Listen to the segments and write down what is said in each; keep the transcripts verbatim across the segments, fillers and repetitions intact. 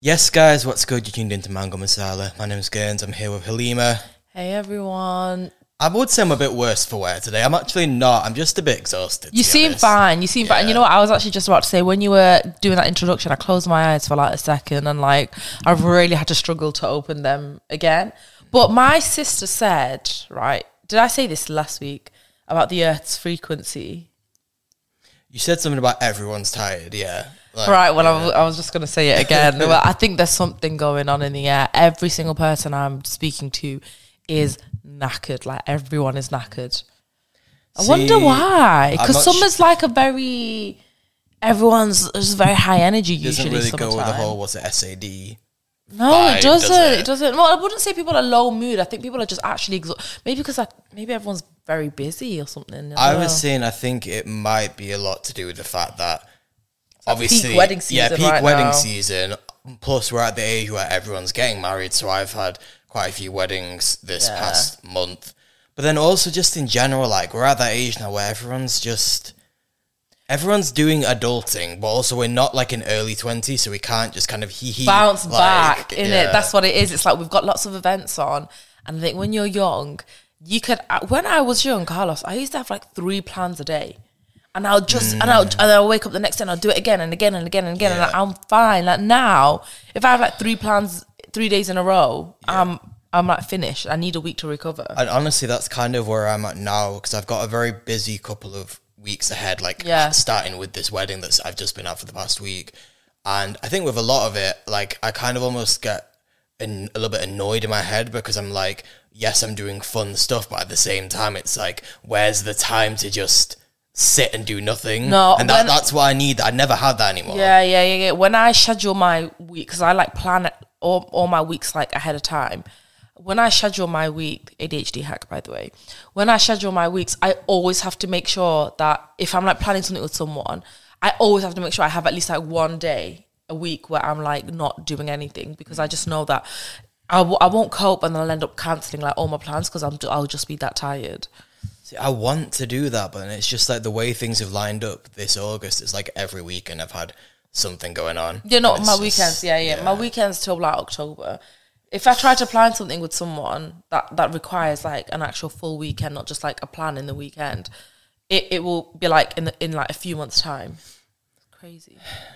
Yes, guys, what's good? You tuned into Mango Masala. My name's Gaines. I'm here with Halima. Hey, everyone. I would say I'm a bit worse for wear today. I'm actually not. I'm just a bit exhausted. You seem honest. fine. You seem Yeah. fine. And you know what? I was actually just about to say, when you were doing that introduction, I closed my eyes for like a second and like I really had to struggle to open them again. But my sister said, right, did I say this last week about the Earth's frequency? You said something about everyone's tired, yeah. Like, Right, well, yeah. I, was, I was just going to say it again. Well, I think there's something going on in the air. Every single person I'm speaking to is knackered. Like, everyone is knackered. I See, wonder why. I'm Because not summer's like a very... Everyone's just very high energy It doesn't usually really go with the summertime. whole, what's it, S A D? No, vibe, it doesn't. does it? It doesn't. Well, I wouldn't say people are low mood. I think people are just actually exhausted. Maybe because I, maybe everyone's very busy or something. I, I don't was know. saying I think it might be a lot to do with the fact that obviously... peak wedding Yeah, season peak right wedding now. season. Plus, we're at the age where everyone's getting married, so I've had quite a few weddings this Yeah. past month. But then also just in general, like, we're at that age now where everyone's just... Everyone's doing adulting, but also we're not like in early twenties, so we can't just kind of hee hee bounce like, back in yeah. it. That's what it is. It's like we've got lots of events on, and I think when you're young, you could. When I was young, Carlos, I used to have like three plans a day, and I'll just and I'll and I'll wake up the next day and I'll do it again and again and again and again, Yeah. and I'm fine. Like now, if I have like three plans three days in a row, I'm I'm like finished. I need a week to recover. And honestly, that's kind of where I'm at now because I've got a very busy couple of weeks ahead, like Yeah. starting with this wedding that I've just been at for the past week. And I think with a lot of it, like I kind of almost get an, a little bit annoyed in my head because I'm like, yes, I'm doing fun stuff, but at the same time, it's like, where's the time to just sit and do nothing? No, and that, when- that's what I need. I never had that anymore. Yeah, yeah, yeah, yeah. When I schedule my week, because I like plan it, all, all my weeks like ahead of time. When I schedule my week, A D H D hack, by the way. When I schedule my weeks, I always have to make sure that if I'm like planning something with someone, I always have to make sure I have at least like one day a week where I'm like not doing anything because I just know that I, w- I won't cope and then I'll end up cancelling like all my plans because I'm I'll just be that tired. See, I want to do that, but it's just like the way things have lined up this August. It's like every weekend I've had something going on. You know, And my it's weekends, just- yeah, yeah, My weekends till like October. If I try to plan something with someone that, that requires like an actual full weekend, not just like a plan in the weekend, it, it will be like in the, in like a few months' time. Crazy.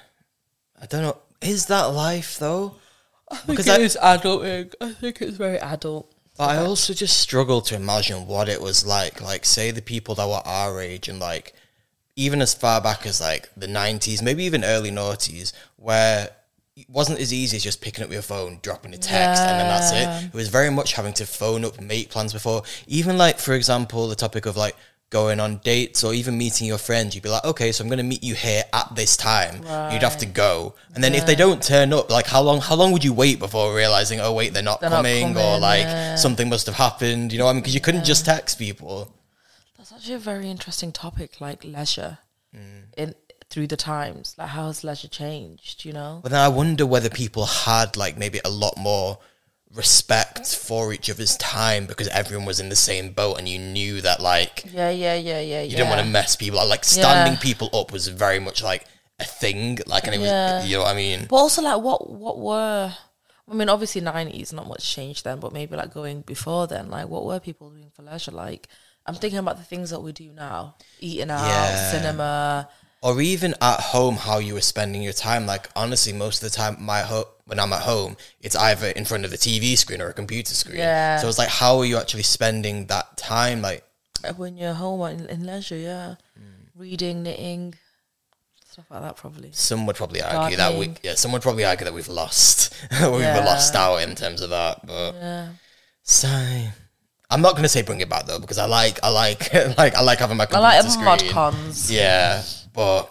I don't know. Is that life though? Because it is adulting. I think it's very adult. But I also just struggle to imagine what it was like. Like, say the people that were our age and like even as far back as like the nineties, maybe even early noughties, where it wasn't as easy as just picking up your phone, dropping a text, and then that's it. It was very much having to phone up, make plans before. Even like, for example, the topic of like going on dates or even meeting your friends, you'd be like, okay, so I'm going to meet you here at this time. Right. You'd have to go. And then if they don't turn up, like how long how long would you wait before realizing, oh wait, they're not, They're not coming, or coming, like yeah. something must have happened, you know what I mean? Because you couldn't just text people. That's actually a very interesting topic, like leisure in through the times. Like, how has leisure changed, you know? But then I wonder whether people had like maybe a lot more respect for each other's time because everyone was in the same boat and you knew that like Yeah, yeah, yeah, yeah, you yeah. didn't want to mess people up. Like standing Yeah. people up was very much like a thing. Like, and it was, Yeah. you know what I mean? But also, like, what what were... I mean, obviously, nineties, not much changed then, but maybe, like, going before then, like, what were people doing for leisure? Like, I'm thinking about the things that we do now. Eating out, Yeah. cinema. Or even at home, how you were spending your time. Like, honestly, most of the time, my ho- when I'm at home, it's either in front of the T V screen or a computer screen. Yeah. So it's like, how are you actually spending that time? Like, When you're home or in, in leisure, yeah. Reading, knitting, stuff like that, probably. some would probably argue that we, Gardening. yeah, some would probably argue that we've lost, we've Yeah. lost out in terms of that. But Yeah. so, I'm not gonna say bring it back though because I like, I like, like, I like having my I computer like screen. mod cons. Yeah, but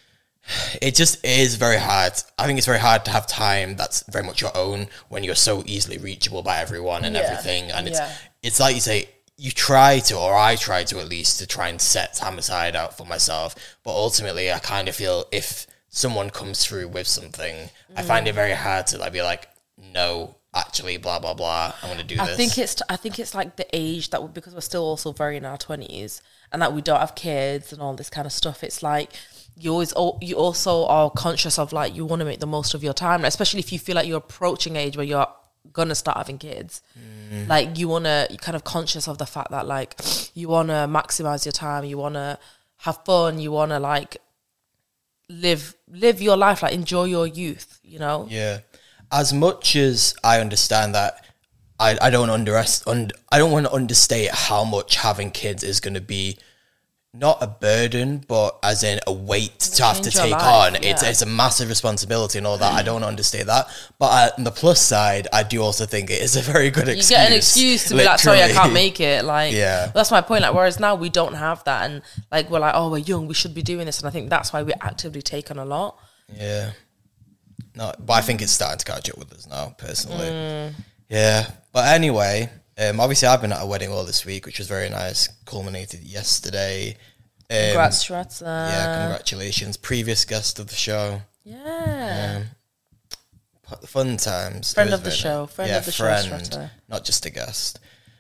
it just is very hard. I think it's very hard to have time that's very much your own when you're so easily reachable by everyone and Yeah. everything. And it's Yeah. it's like you say, you try to, or I try to at least, to try and set time aside out for myself. But ultimately, I kind of feel if someone comes through with something, I find it very hard to like be like, no, actually, blah blah blah, I'm gonna do I this. think it's I think it's like the age that we, because we're still also very in our twenties and that we don't have kids and all this kind of stuff. It's like you always you also are conscious of like you want to make the most of your time, especially if you feel like you're approaching age where you're gonna start having kids. Mm. Like you want to, you're kind of conscious of the fact that like you want to maximize your time, you want to have fun, you want to like live live your life, like enjoy your youth, you know. Yeah, as much as I understand that, I, I don't underest und, I don't want to understate how much having kids is going to be not a burden, but as in a weight to have to take on. Yeah. It's it's a massive responsibility and all that. I don't understate that. But uh, on the plus side, I do also think it is a very good excuse. You get an excuse to be like, sorry, I can't make it. Like, yeah. That's my point. Like, whereas now we don't have that. And like, we're like, oh, we're young, we should be doing this. And I think that's why we actively take on a lot. Yeah. No, but I think it's starting to catch up with us now, personally. Mm. Yeah. But anyway... Um, obviously, I've been at a wedding all this week, which was very nice. Culminated yesterday. Um, Congrats, Strata. Yeah, congratulations. Previous guest of the show. Yeah. Um, fun times. Friend of the show. Friend yeah, of the friend, show, Strata. Not just a guest.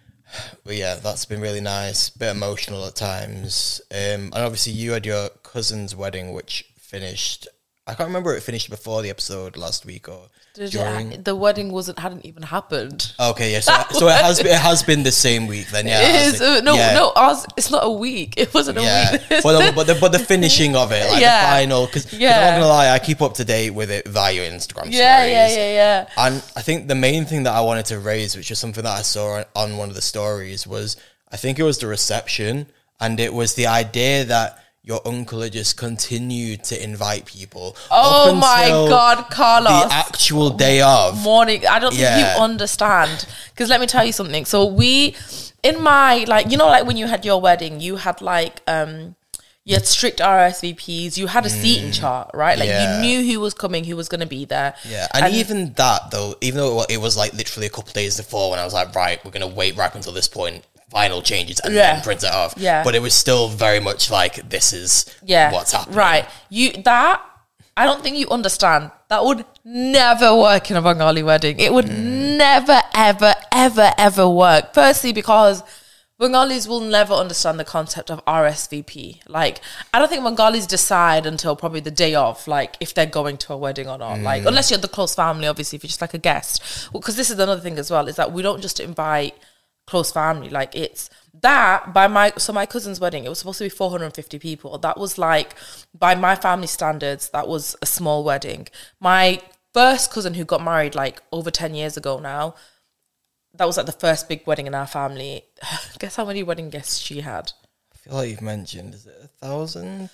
But yeah, that's been really nice. Bit emotional at times. Um, and obviously, you had your cousin's wedding, which finished... I can't remember if it finished before the episode last week or Did during. It, the wedding wasn't hadn't even happened. Okay, yeah. So, so it has been, it has been the same week then. Yeah, it is. Uh, no, yeah. no. Ours, it's not a week. It wasn't a yeah. week. but, the, but the but the finishing of it, like yeah. the final, because yeah. I'm not gonna lie, I keep up to date with it via Instagram yeah, stories. Yeah, yeah, yeah. And I think the main thing that I wanted to raise, which is something that I saw on, on one of the stories, was I think it was the reception, and it was the idea that your uncle had just continued to invite people. Oh my God, Carlos. The actual day of. Morning. I don't think yeah. you understand. Because let me tell you something. So we, in my, like, you know, like when you had your wedding, you had like, um, you had strict R S V Ps, you had a mm. seating chart, right? Like yeah. you knew who was coming, who was going to be there. Yeah, and, and even that though, even though it was like literally a couple of days before when I was like, right, we're going to wait right up until this point, final changes and yeah. then print it off. Yeah. But it was still very much like, this is yeah. what's happening. Right. You that, I don't think you understand. That would never work in a Bengali wedding. It would mm. never, ever, ever, ever work. Firstly, because Bengalis will never understand the concept of R S V P. Like, I don't think Bengalis decide until probably the day of, like, if they're going to a wedding or not. Mm. Like, unless you're the close family, obviously, if you're just like a guest. Because well, this is another thing as well, is that we don't just invite close family. Like, it's that by my so my cousin's wedding, it was supposed to be four hundred fifty people. That was like, by my family standards, that was a small wedding. My first cousin who got married like over ten years ago now, that was like the first big wedding in our family. Guess how many wedding guests she had? I feel like you've mentioned, is it a thousand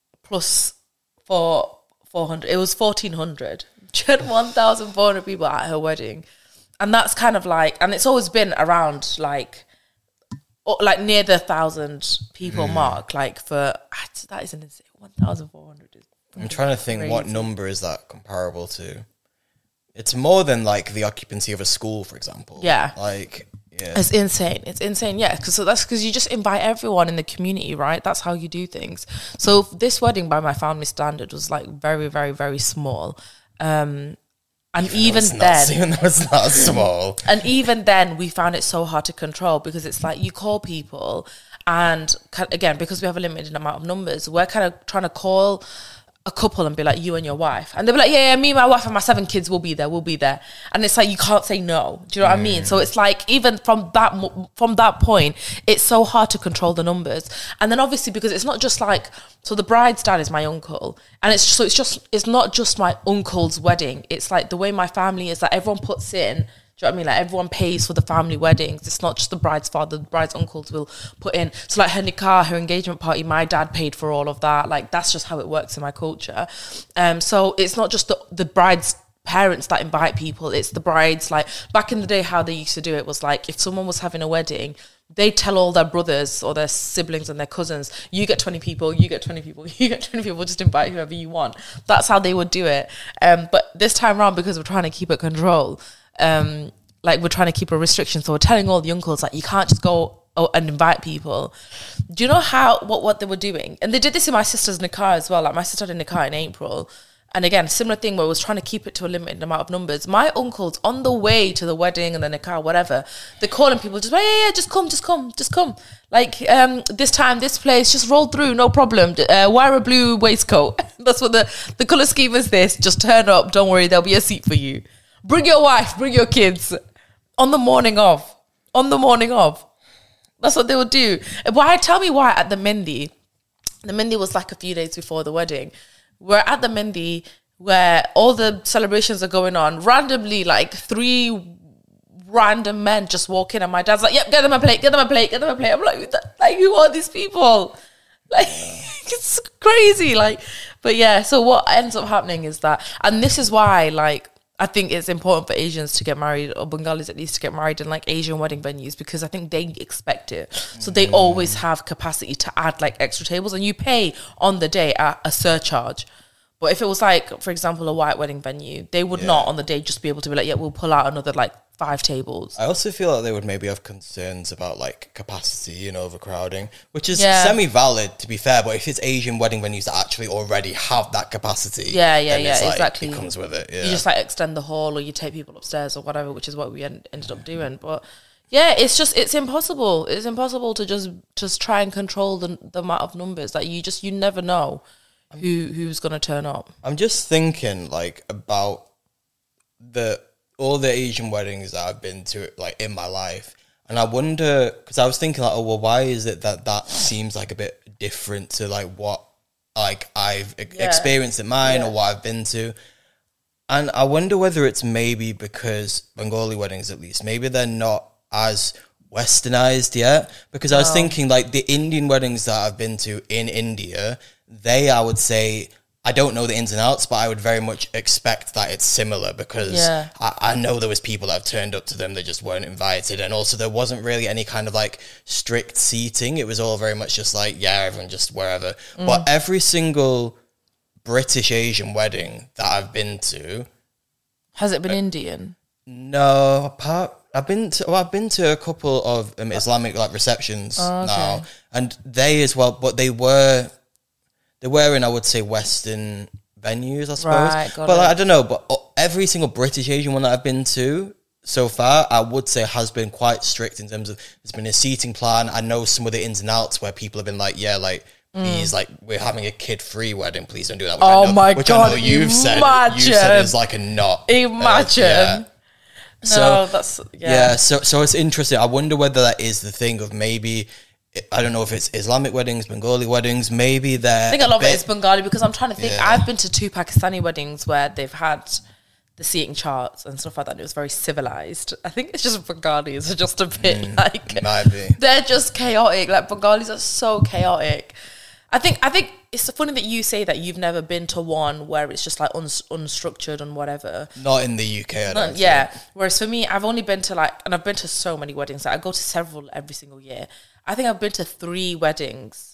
plus four four hundred? It was fourteen hundred. She had one thousand four hundred people at her wedding. And that's kind of like, and it's always been around like, like near the thousand people mm. mark. Like for, that isn't insane. one thousand four hundred is I'm trying to think, crazy. What number is that comparable to? It's more than like the occupancy of a school, for example. Yeah. Like, yeah. It's insane. It's insane. Yeah. Cause so that's because you just invite everyone in the community, right? That's how you do things. So this wedding by my family standard was like very, very, very small. Um, And even, even then, even though it's not small, and even then, we found it so hard to control because it's like you call people, and again, because we have a limited amount of numbers, we're kind of trying to call a couple and be like, you and your wife, and they'll be like, yeah, yeah, me, my wife, and my seven kids will be there, we'll be there, and it's like you can't say no. Do you know what mm. I mean? So it's like even from that from that point, it's so hard to control the numbers, and then obviously because it's not just like. So the bride's dad is my uncle, and it's so it's just it's not just my uncle's wedding. It's like the way my family is that everyone puts in. Do you know what I mean? Like everyone pays for the family weddings. It's not just the bride's father. The bride's uncles will put in. So like her nikah, her engagement party, my dad paid for all of that. Like that's just how it works in my culture. Um, so it's not just the the bride's parents that invite people. It's the bride's like back in the day how they used to do it was like if someone was having a wedding. They tell all their brothers or their siblings and their cousins, you get twenty people, you get twenty people, you get twenty people, just invite whoever you want. That's how they would do it. Um, but this time around, because we're trying to keep it control, um, like we're trying to keep a restriction. So we're telling all the uncles, like, you can't just go and invite people. Do you know how, what, what they were doing? And they did this in my sister's nikah as well. Like my sister had a nikah in April. And again, similar thing where I was trying to keep it to a limited amount of numbers. My uncles, on the way to the wedding and the nikah, whatever, they're calling people, just, yeah, yeah, yeah, just come, just come, just come. Like, um, this time, this place, just roll through, no problem. Uh, wear a blue waistcoat. That's what the, the colour scheme is this. Just turn up, don't worry, there'll be a seat for you. Bring your wife, bring your kids. On the morning of. On the morning of. That's what they would do. Why? Tell me why at the Mendi. The Mendi was like a few days before the wedding. We're at the Mendi where all the celebrations are going on. Randomly, like three random men just walk in, and my dad's like, "Yep, get them a plate, get them a plate, get them a plate." I'm like, like who are these people? Like, it's crazy. Like, but yeah. So what ends up happening is that, and this is why, like, I think it's important for Asians to get married, or Bengalis at least to get married in like Asian wedding venues, because I think they expect it. So they always have capacity to add like extra tables, and you pay on the day a, a surcharge. But if it was like, for example, a white wedding venue, they would yeah. not on the day just be able to be like, yeah, we'll pull out another like five tables. I also feel like they would maybe have concerns about like capacity and overcrowding, which is yeah. semi-valid to be fair. But if it's Asian wedding venues that actually already have that capacity, yeah, yeah, then yeah, it's, like, exactly. it comes with it. Yeah. You just like extend the hall, or you take people upstairs or whatever, which is what we en- ended up doing. But yeah, it's just it's impossible. It's impossible to just just try and control the the amount of numbers that like you just you never know who who's gonna turn up. I'm just thinking like about the all the Asian weddings that I've been to like in my life, and I wonder, because I was thinking like, oh well, why is it that that seems like a bit different to like what like I've yeah. experienced in mine yeah. or what I've been to, and I wonder whether it's maybe because Bengali weddings, at least, maybe they're not as westernized yet, because I was oh. thinking like the Indian weddings that I've been to in India, they, I would say, I don't know the ins and outs, but I would very much expect that it's similar, because yeah. I, I know there was people that have turned up to them that just weren't invited, and also there wasn't really any kind of like strict seating. It was all very much just like, yeah, everyone just wherever. Mm. But every single British Asian wedding that I've been to, has it been uh, Indian? No, apart I've been to well, I've been to a couple of um, Islamic like receptions oh, okay. now, and they as well, but they were. They were in, I would say, Western venues, I suppose. Right, got but like, it. I don't know, but every single British Asian one that I've been to so far, I would say has been quite strict in terms of there's been a seating plan. I know some of the ins and outs where people have been like, yeah, like, please, mm. like, we're having a kid-free wedding, please don't do that. Which oh I know, my which God, I know you've imagine. said, you said is like a not. Imagine. Uh, yeah. So, no, that's, yeah. yeah, so, so it's interesting. I wonder whether that is the thing of maybe... I don't know if it's Islamic weddings, Bengali weddings, maybe they're... I think a lot of it is Bengali, because I'm trying to think. Yeah. I've been to two Pakistani weddings where they've had the seating charts and stuff like that. And it was very civilized. I think it's just Bengalis are just a bit mm, like... Might be. They're just chaotic. Like, Bengalis are so chaotic. I think I think it's funny that you say that you've never been to one where it's just like un- unstructured and whatever. Not in the U K, I don't Not, yeah. think. Whereas for me, I've only been to like... And I've been to so many weddings. Like, I go to several every single year. I think I've been to three weddings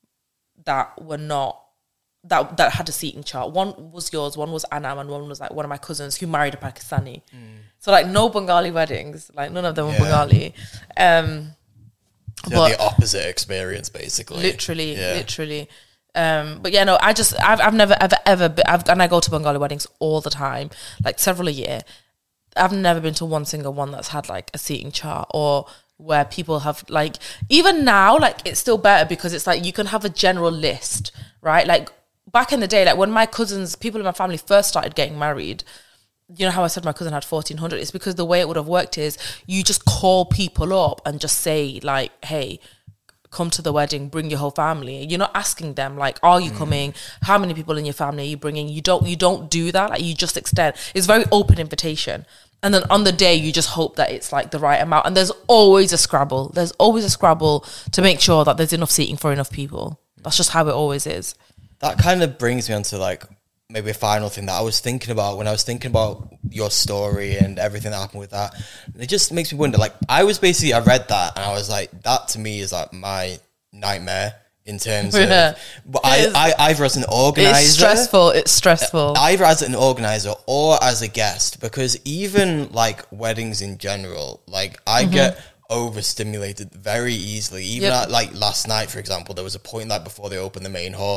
that were not that that had a seating chart. One was yours, one was Anam, and one was like one of my cousins who married a Pakistani. Mm. So like no Bengali weddings, like none of them were yeah. Bengali. Um, so but the opposite experience, basically. Literally, yeah. literally. Um, but yeah, no, I just I've I've never ever ever been, I've and I go to Bengali weddings all the time, like several a year. I've never been to one single one that's had like a seating chart, or where people have like, even now, like it's still better because it's like you can have a general list, right? Like back in the day, like when my cousins, people in my family first started getting married, you know how I said my cousin had fourteen hundred? It's because the way it would have worked is you just call people up and just say like, hey, come to the wedding, bring your whole family. You're not asking them like, are you mm. coming? How many people in your family are you bringing? You don't, you don't do that. Like you just extend. It's very open invitation. And then on the day, you just hope that it's like the right amount. And there's always a scrabble. There's always a scrabble to make sure that there's enough seating for enough people. That's just how it always is. That kind of brings me on to like maybe a final thing that I was thinking about when I was thinking about your story and everything that happened with that. It just makes me wonder, like I was basically, I read that and I was like, that to me is like my nightmare. In terms yeah. of, but I, I, either as an organizer, it's stressful. It's stressful. Either as an organizer or as a guest, because even like weddings in general, like I mm-hmm. get overstimulated very easily. Even yep. at, like last night, for example, there was a point like before they opened the main hall,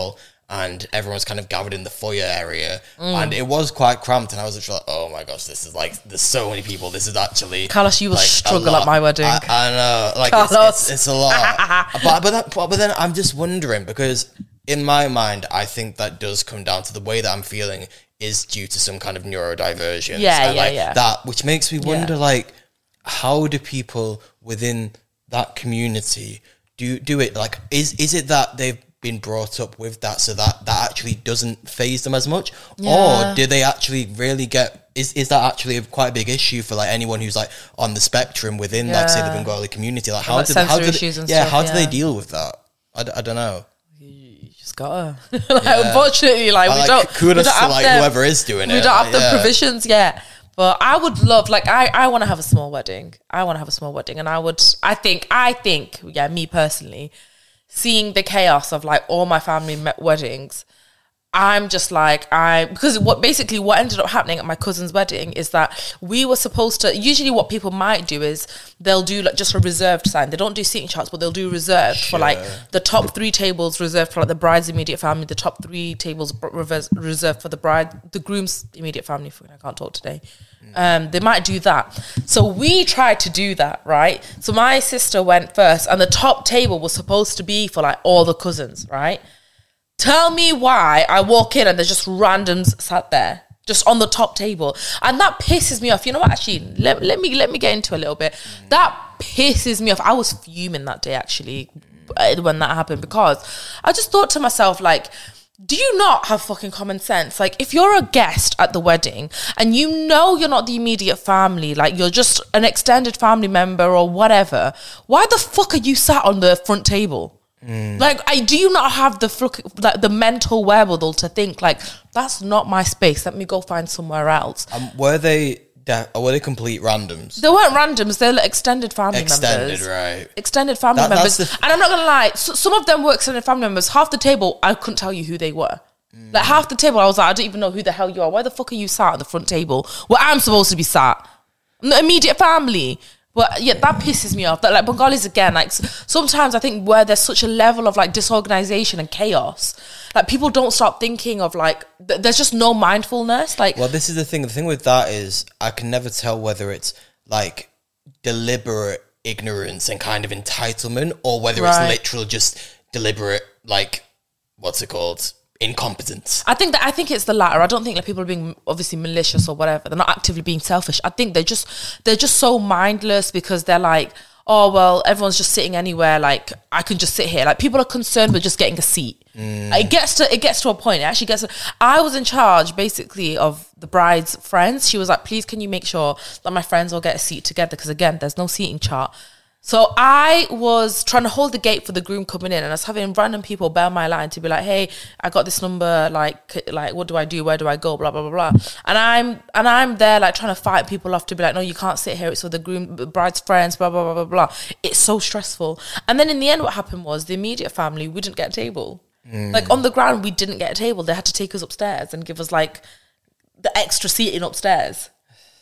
and everyone's kind of gathered in the foyer area, Mm. and it was quite cramped. And I was just like, "Oh my gosh, this is like there's so many people. This is actually Carlos, you will like, a struggle lot." at my wedding. I, I know, like it's, Carlos. it's, it's a lot. but but, that, but but then I'm just wondering because in my mind, I think that does come down to the way that I'm feeling is due to some kind of neurodivergence. Yeah, and yeah, like yeah. That which makes me wonder, Yeah. like, how do people within that community do do it? Like, is is it that they've been brought up with that, so that that actually doesn't phase them as much, Yeah. or do they actually really get? Is is that actually a quite a big issue for like anyone who's like on the spectrum within, like, say, the Yeah. Bengali community? Like, how Like do how sensory do they, issues and yeah stuff, how do they yeah. deal with that? I, d- I don't know. You just gotta. like, Unfortunately, like, I, we like, don't. kudos we don't to have like the- whoever is doing we it. don't have like, the yeah. provisions yet. But I would love, like, I, I want to have a small wedding. I want to have a small wedding. And I would, I think, I think, yeah, me personally, seeing the chaos of like all my family met weddings, I'm just like, I, because what basically what ended up happening at my cousin's wedding is that we were supposed to, usually what people might do is they'll do like just a reserved sign. They don't do seating charts, but they'll do reserved for like the top three tables reserved for like the bride's immediate family, the top three tables reverse- reserved for the bride, the groom's immediate family. I can't talk today. Um, they might do that. So we tried to do that, right? So my sister went first and the top table was supposed to be for like all the cousins, right? Tell me why I walk in and there's just randoms sat there, just on the top table. And that pisses me off. You know what, actually, let, let me let me get into a little bit. That pisses me off. I was fuming that day, actually, when that happened, because I just thought to myself, like, do you not have fucking common sense? Like, if you're a guest at the wedding and you know you're not the immediate family, like you're just an extended family member or whatever, why the fuck are you sat on the front table? Mm. Like, I do you not have the fuck, like, the mental wherewithal to think, like, that's not my space, let me go find somewhere else? Um, were they de- or were they complete randoms? They weren't randoms, they're like extended family Extended, members. right? Extended family That- members. that's the- And I'm not gonna lie, so, some of them were extended family members. Half the table, I couldn't tell you who they were. Mm. Like, half the table, I was like, I don't even know who the hell you are. Why the fuck are you sat at the front table where I'm supposed to be sat? I'm the immediate family. But yeah, that pisses me off. That, like, Bengalis, again, like, s- sometimes I think where there's such a level of like disorganization and chaos, like, people don't start thinking of like, th- there's just no mindfulness. Like, Well, this is the thing. The thing with that is I can never tell whether it's like deliberate ignorance and kind of entitlement, or whether Right. it's literal just deliberate, like, what's it called? Incompetence. I think that I think it's the latter. I don't think that people are being obviously malicious or whatever. They're not actively being selfish. I think they're just they're just so mindless because they're like, oh well, everyone's just sitting anywhere. Like, I can just sit here. Like, people are concerned with just getting a seat. Mm. It gets to it gets to a point. It actually gets. To, I was in charge basically of the bride's friends. She was like, please, can you make sure that my friends all get a seat together? Because again, there's no seating chart. So I was trying to hold the gate for the groom coming in, and I was having random people bear my line to be like, hey, I got this number, like, like, what do I do? Where do I go? Blah, blah, blah, blah. And I'm and I'm there, like, trying to fight people off to be like, no, you can't sit here. It's for the groom, the bride's friends, blah, blah, blah, blah, blah. It's so stressful. And then in the end, what happened was the immediate family, we didn't get a table. Mm. Like, on the ground, we didn't get a table. They had to take us upstairs and give us, like, the extra seating upstairs.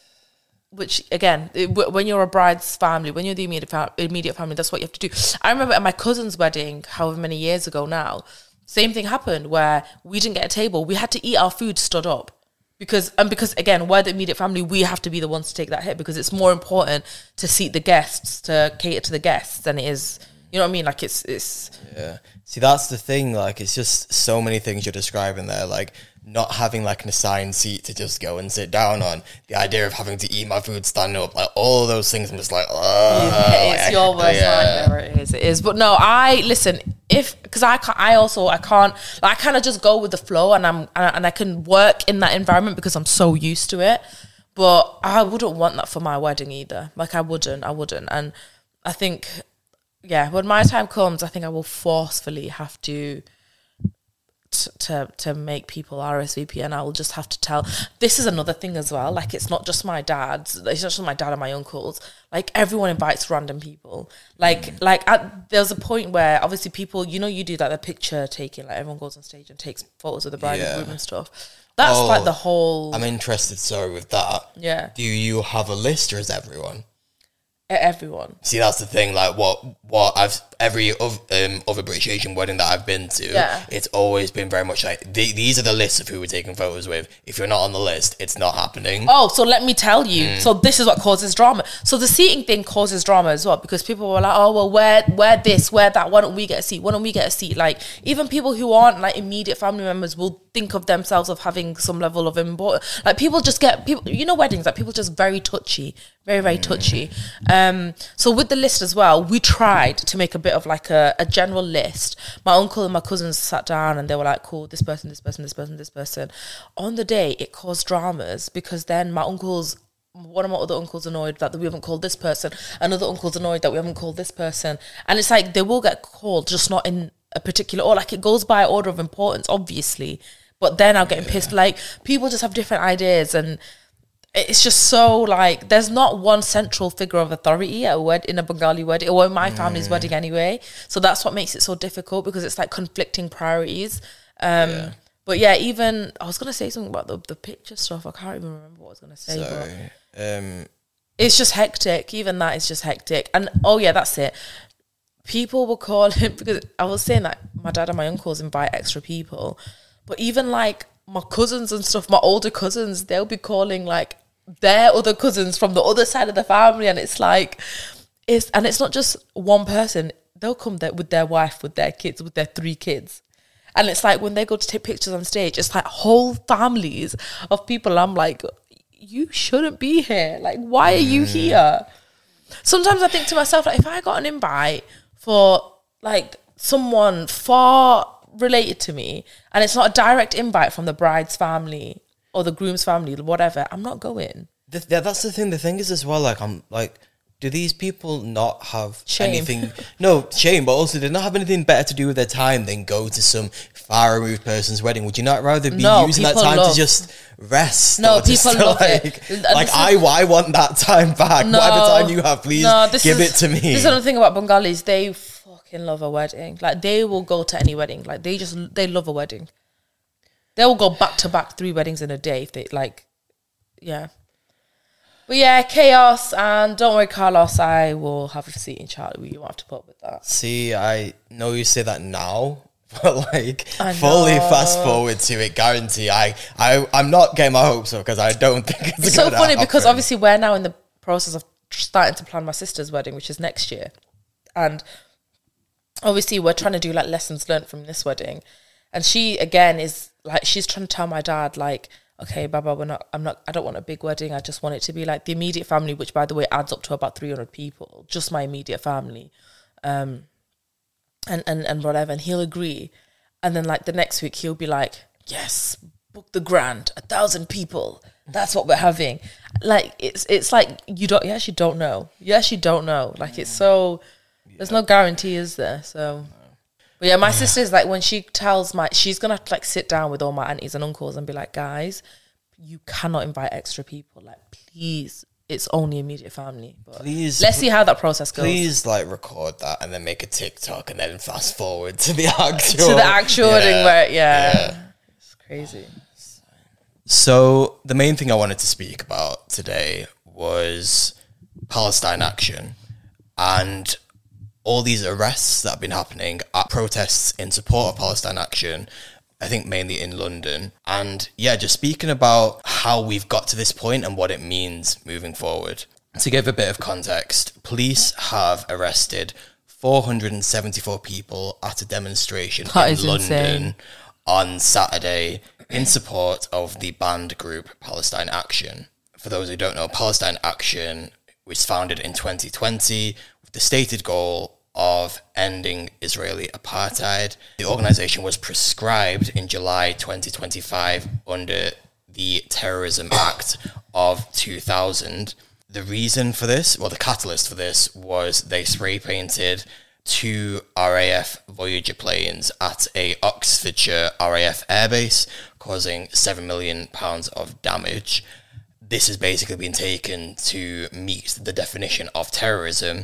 Which, again, it, when you're a bride's family, when you're the immediate, fa- immediate family, that's what you have to do. I remember at my cousin's wedding, however many years ago now, same thing happened where we didn't get a table. We had to eat our food stood up. Because, and because, again, we're the immediate family, we have to be the ones to take that hit, because it's more important to seat the guests, to cater to the guests, than it is, you know what I mean? Like, it's... it's Yeah. See, that's the thing. Like, it's just so many things you're describing there. Like, not having like an assigned seat to just go and sit down on, the idea of having to eat my food standing up, like all of those things, I'm just like, oh, yeah, it's your worst yeah. nightmare. It is, it is. But no, I listen. If because I can't, I also I can't. Like, I kind of just go with the flow, and I'm and I, and I can work in that environment because I'm so used to it. But I wouldn't want that for my wedding either. Like, I wouldn't, I wouldn't. And I think, yeah, when my time comes, I think I will forcefully have to. to to make people R S V P, and I will just have to tell. This is another thing as well, like, it's not just my dad's, it's not just my dad and my uncles, like, everyone invites random people, like mm. like at, there's a point where obviously people, you know, you do that, the picture taking, like, everyone goes on stage and takes photos of the bride yeah. and groom and stuff. That's oh, like the whole... I'm interested, sorry, with that. Yeah. Do you have a list, or is everyone? Everyone. See, that's the thing. Like, what what I've every of, um, other British Asian wedding that I've been to, yeah. it's always been very much like the, these are the lists of who we're taking photos with. If you're not on the list, it's not happening. Oh, so let me tell you. Mm. So this is what causes drama. So the seating thing causes drama as well, because people were like, oh well, where where this, where that. Why don't we get a seat? Why don't we get a seat? Like even people who aren't like immediate family members will think of themselves of having some level of importance. Like people just get people. You know, weddings like people just very touchy, very very mm. touchy. Um. So with the list as well, we tried to make a bit of like a, a general list. My uncle and my cousins sat down and they were like, cool, this person, this person, this person, this person. On the day, it caused dramas because then my uncle's, one of my other uncles annoyed that we haven't called this person. Another uncle's annoyed that we haven't called this person. And it's like, they will get called, just not in a particular order. Like it goes by order of importance, obviously. But they're now getting yeah. pissed. Like people just have different ideas, and it's just so like there's not one central figure of authority at a wed in a Bengali wedding or in my family's mm. wedding anyway. So that's what makes it so difficult, because it's like conflicting priorities. Um, yeah. But yeah, even I was gonna say something about the the picture stuff. I can't even remember what I was gonna say. So, but um, it's just hectic. Even that is just hectic. And oh yeah, that's it. People were calling because I was saying that my dad and my uncles invite extra people, but even like my cousins and stuff, my older cousins, they'll be calling like their other cousins from the other side of the family, and it's like it's and it's not just one person. They'll come there with their wife, with their kids, with their three kids. And it's like when they go to take pictures on stage, it's like whole families of people. I'm like, you shouldn't be here. Like, why are you here? Sometimes I think to myself, like, if I got an invite for like someone far related to me, and it's not a direct invite from the bride's family or the groom's family, whatever, I'm not going. The, yeah, that's the thing. The thing is as well, like, I'm like, do these people not have shame. anything? No, shame, but also do not have anything better to do with their time than go to some far removed person's wedding? Would you not rather be no, using that time love. to just rest? No, just people to love like, it. Like, I, I want that time back. No, Whatever time you have, please no, this give is, it to me. This is another thing about Bengalis. They fucking love a wedding. Like, they will go to any wedding. Like, they just, they love a wedding. They will go back to back three weddings in a day if they, like, yeah. But yeah, chaos, and don't worry, Carlos, I will have a seat in Charlie. You won't have to put up with that. See, I know you say that now, but like fully fast forward to it, guarantee. I, I, I'm not getting my hopes up because I don't think it's, it's so funny happen. Because obviously we're now in the process of starting to plan my sister's wedding, which is next year, and obviously we're trying to do like lessons learned from this wedding, and she again is like she's trying to tell my dad like, okay, Baba, we're not, I'm not, I don't want a big wedding. I just want it to be like the immediate family, which by the way adds up to about three hundred people, just my immediate family. Um, and, and, and whatever. And he'll agree. And then like the next week he'll be like, yes, book the grand, a thousand people. That's what we're having. Like, it's, it's like, you don't, you actually don't know. You actually don't know. Like, it's so, there's no guarantee, is there? So, but yeah, my yeah. sister's like, when she tells my, she's going to have to like sit down with all my aunties and uncles and be like, guys, you cannot invite extra people. Like, please, it's only immediate family. But please. Let's see how that process goes. Please, like, record that and then make a TikTok and then fast forward to the actual. to the actual yeah, wedding where, yeah. yeah. It's crazy. So, the main thing I wanted to speak about today was Palestine Action. And all these arrests that have been happening at protests in support of Palestine Action, I think mainly in London. And yeah, just speaking about how we've got to this point and what it means moving forward. To give a bit of context, police have arrested four hundred seventy-four people at a demonstration that in London insane. on Saturday in support of the banned group Palestine Action. For those who don't know, Palestine Action was founded in twenty twenty with the stated goal of ending Israeli apartheid. The organisation was prescribed in July twenty twenty-five under the Terrorism Act of two thousand. The reason for this, well, the catalyst for this was they spray painted two R A F Voyager planes at a Oxfordshire R A F airbase, causing seven million pounds of damage. This has basically been taken to meet the definition of terrorism.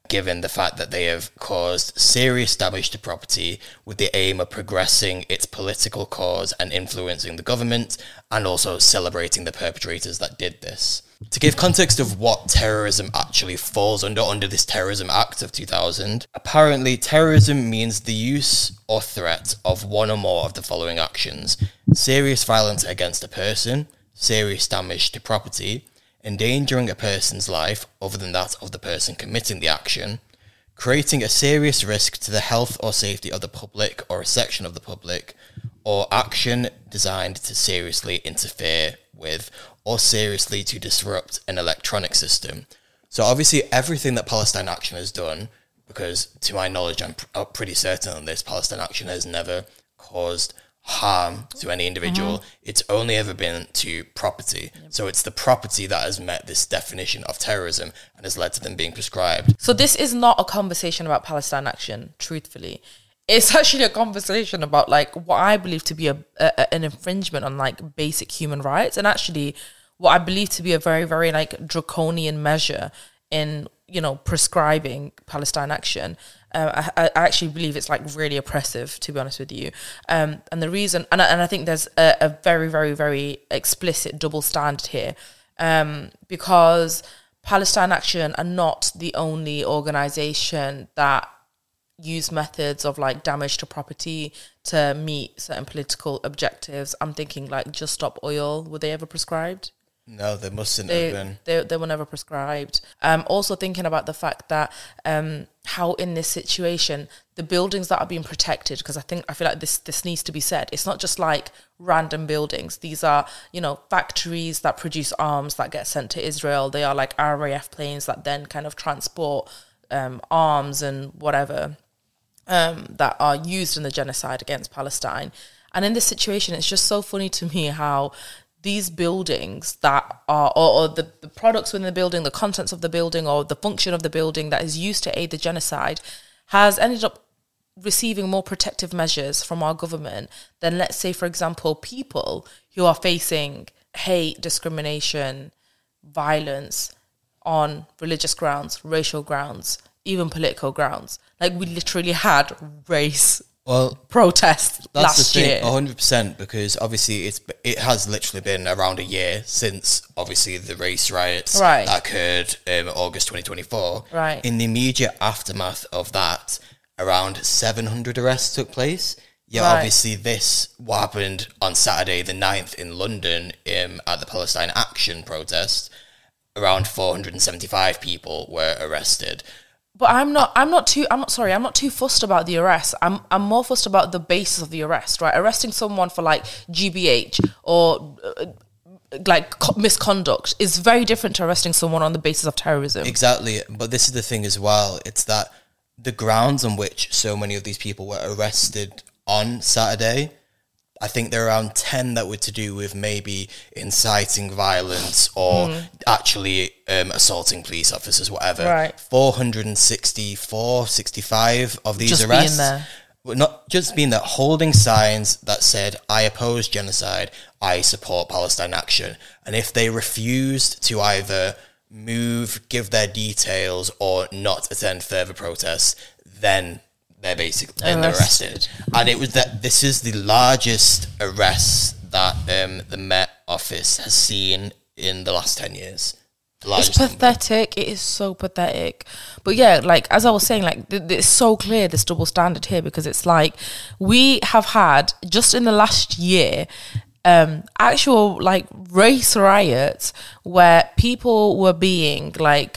given the fact that they have caused serious damage to property with the aim of progressing its political cause and influencing the government, and also celebrating the perpetrators that did this. To give context of what terrorism actually falls under under this Terrorism Act of two thousand, apparently terrorism means the use or threat of one or more of the following actions: serious violence against a person, serious damage to property, endangering a person's life other than that of the person committing the action, creating a serious risk to the health or safety of the public or a section of the public, or action designed to seriously interfere with or seriously to disrupt an electronic system. So obviously everything that Palestine Action has done, because to my knowledge I'm pr- pretty certain on this, Palestine Action has never caused harm to any individual. Mm-hmm. It's only ever been to property. Yep. So it's the property that has met this definition of terrorism and has led to them being prescribed. So this is not a conversation about Palestine Action, truthfully. It's actually a conversation about like what I believe to be a, a an infringement on like basic human rights, and actually what I believe to be a very, very like draconian measure in, you know, prescribing Palestine Action. Uh, I, I actually believe it's like really oppressive, to be honest with you. Um, and the reason, and I, and I think there's a, a very, very, very explicit double standard here, um, because Palestine Action are not the only organisation that use methods of like damage to property to meet certain political objectives. I'm thinking like Just Stop Oil. Were they ever prescribed? No, they mustn't they, have been. They, they were never prescribed. Um, also thinking about the fact that um, how in this situation, the buildings that are being protected, because I think, I feel like this this needs to be said, it's not just like random buildings. These are, you know, factories that produce arms that get sent to Israel. They are like R A F planes that then kind of transport um, arms and whatever um, that are used in the genocide against Palestine. And in this situation, it's just so funny to me how these buildings that are, or, or the, the products within the building, the contents of the building, or the function of the building that is used to aid the genocide has ended up receiving more protective measures from our government than, let's say, for example, people who are facing hate, discrimination, violence on religious grounds, racial grounds, even political grounds. Like, we literally had race Well, protest that's last the thing, year. one hundred percent, because obviously it's it has literally been around a year since obviously the race riots Right. that occurred um, August twenty twenty-four. Right. In the immediate aftermath of that, around seven hundred arrests took place. Yeah, Right. obviously this, what happened on Saturday the ninth in London um, at the Palestine Action protest, around four hundred seventy-five people were arrested. But I'm not. I'm not too. I'm not sorry. I'm not too fussed about the arrest. I'm. I'm more fussed about the basis of the arrest. Right, arresting someone for like G B H or uh, like co- misconduct is very different to arresting someone on the basis of terrorism. Exactly, but this is the thing as well. It's that the grounds on which so many of these people were arrested on Saturday, I think there are around ten that were to do with maybe inciting violence or mm. actually um, assaulting police officers, whatever. Right. four hundred sixty-four, sixty-five of these Just arrests. being there. Well, not just being there, holding signs that said, I oppose genocide, I support Palestine Action. And if they refused to either move, give their details, or not attend further protests, then they're basically then they're arrested. And it was that this is the largest arrest that um, the Met Office has seen in the last ten years. It's pathetic. Number. It is so pathetic. But yeah, like as I was saying, like th- th- it's so clear this double standard here, because it's like we have had just in the last year um, actual like race riots where people were being like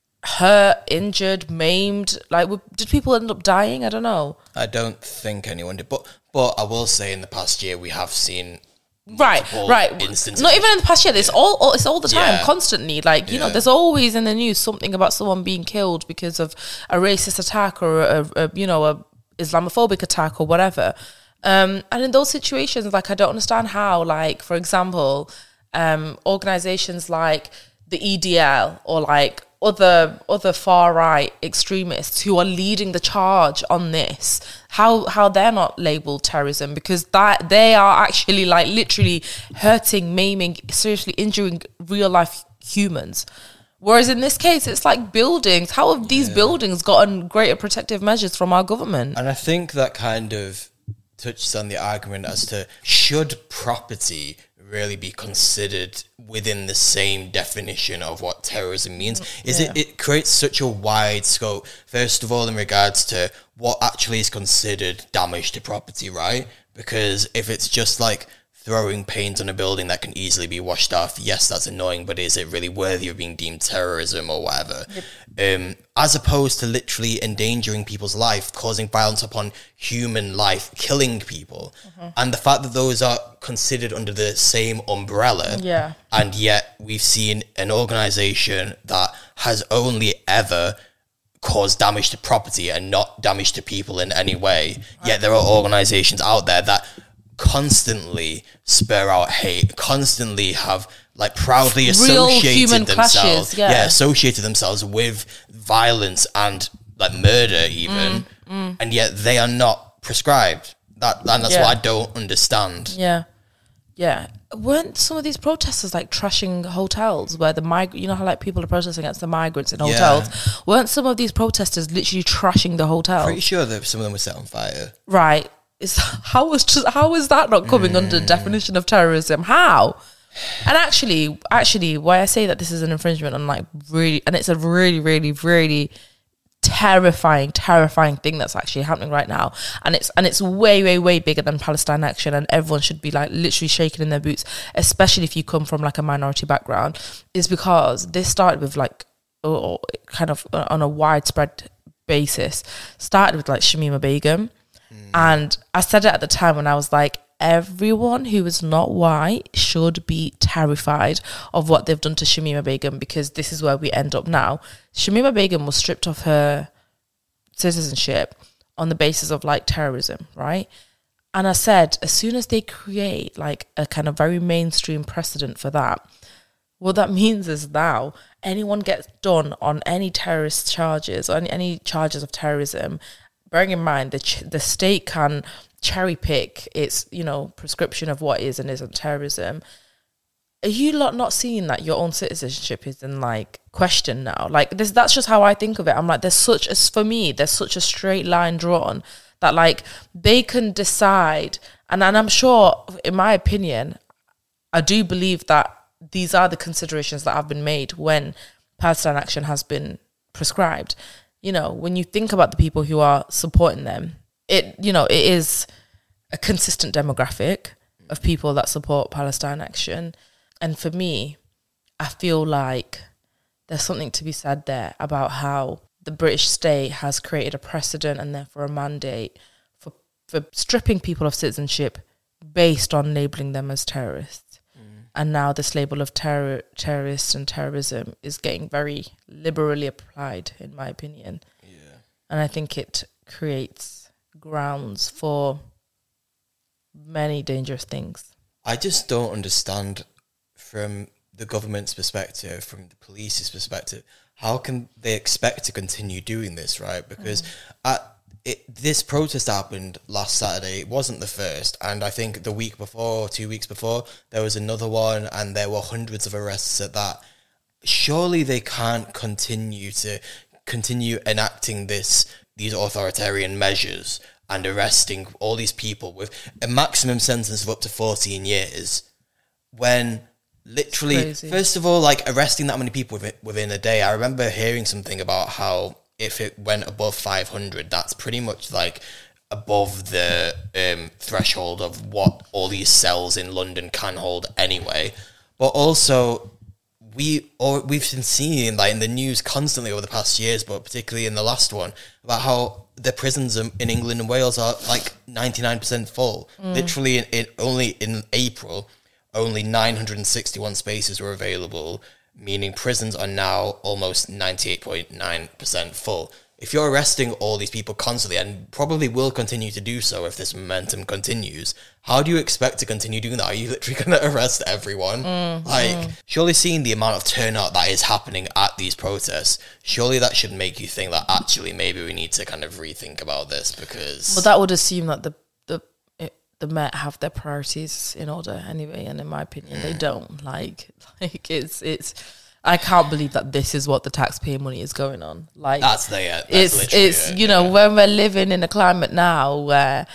hurt, injured, maimed. Like, did people end up dying? I don't know. I don't think anyone did. But but I will say in the past year we have seen right, right. instances. Not even in the past year. It's yeah. all, all it's all the time, yeah. constantly. Like you yeah. know, there's always in the news something about someone being killed because of a racist attack or a, a you know a Islamophobic attack or whatever. Um, and in those situations, like I don't understand how, like for example, um, organizations like the E D L or like other other far right extremists who are leading the charge on this, how how they're not labelled terrorism, because that they are actually like literally hurting, maiming, seriously injuring real life humans. Whereas in this case, it's like buildings. How have these yeah. buildings gotten greater protective measures from our government? And I think that kind of touches on the argument as to should property really be considered within the same definition of what terrorism means? Is yeah. it, it creates such a wide scope, first of all, in regards to what actually is considered damage to property, right? Because if it's just like throwing paint on a building that can easily be washed off, yes, that's annoying, but is it really worthy of being deemed terrorism or whatever? Yep. Um, as opposed to literally endangering people's life, causing violence upon human life, killing people. Mm-hmm. And the fact that those are considered under the same umbrella, yeah. and yet we've seen an organisation that has only ever caused damage to property and not damage to people in any way, yet there are organisations out there that constantly spur out hate, constantly have like proudly associated themselves clashes, yeah. yeah associated themselves with violence and like murder even, mm, mm. and yet they are not prescribed that, and that's yeah. what I don't understand. Yeah yeah weren't some of these protesters like trashing hotels where the migrant, you know how like people are protesting against the migrants in hotels, yeah. weren't some of these protesters literally trashing the hotel? Pretty sure that some of them were set on fire, right? Is how is just how is that not coming mm. under the definition of terrorism? How? And actually, actually, why I say that this is an infringement on like really, and it's a really, really, really terrifying, terrifying thing that's actually happening right now, and it's and it's way, way, way bigger than Palestine Action, and everyone should be like literally shaking in their boots, especially if you come from like a minority background, is because this started with like, oh, kind of on a widespread basis, started with like Shamima Begum. And I said it at the time when I was like, everyone who is not white should be terrified of what they've done to Shamima Begum, because this is where we end up now. Shamima Begum was stripped of her citizenship on the basis of like terrorism, right? And I said, as soon as they create like a kind of very mainstream precedent for that, what that means is now anyone gets done on any terrorist charges or any, any charges of terrorism, bearing in mind that ch- the state can cherry pick its, you know, prescription of what is and isn't terrorism. Are you lot not seeing that your own citizenship is in like question now? Like this, that's just how I think of it. I'm like, there's such a, for me, there's such a straight line drawn that like they can decide. And, and I'm sure, in my opinion, I do believe that these are the considerations that have been made when Palestine Action has been prescribed. You know, when you think about the people who are supporting them, it, you know, it is a consistent demographic of people that support Palestine Action. And for me, I feel like there's something to be said there about how the British state has created a precedent and therefore a mandate for, for stripping people of citizenship based on labelling them as terrorists. And now this label of terror, terrorist and terrorism is getting very liberally applied, in my opinion. Yeah. And I think it creates grounds for many dangerous things. I just don't understand, from the government's perspective, from the police's perspective, how can they expect to continue doing this, right? Because mm. at It, this protest happened last Saturday. It wasn't the first, and I think the week before, two weeks before, there was another one, and there were hundreds of arrests at that. Surely they can't continue to continue enacting this these authoritarian measures and arresting all these people with a maximum sentence of up to fourteen years when literally, first of all, like arresting that many people within, within a day. I remember hearing something about how if it went above five hundred, that's pretty much like above the um, threshold of what all these cells in London can hold anyway. But also, we or we've been seeing like in the news constantly over the past years, but particularly in the last one, about how the prisons in England and Wales are like ninety-nine percent full. Mm. Literally, in, in only in April, only nine hundred sixty-one spaces were available, meaning prisons are now almost ninety-eight point nine percent full. If you're arresting all these people constantly, and probably will continue to do so if this momentum continues, how do you expect to continue doing that? Are you literally going to arrest everyone? Mm, like, mm. surely seeing the amount of turnout that is happening at these protests, surely that should make you think that actually maybe we need to kind of rethink about this, because... Well, that would assume that the the it, the Met have their priorities in order anyway, and in my opinion, mm. they don't. Like, like it's it's... I can't believe that this is what the taxpayer money is going on. Like that's the yeah, that's it's it's it, you yeah. know, when we're living in a climate now where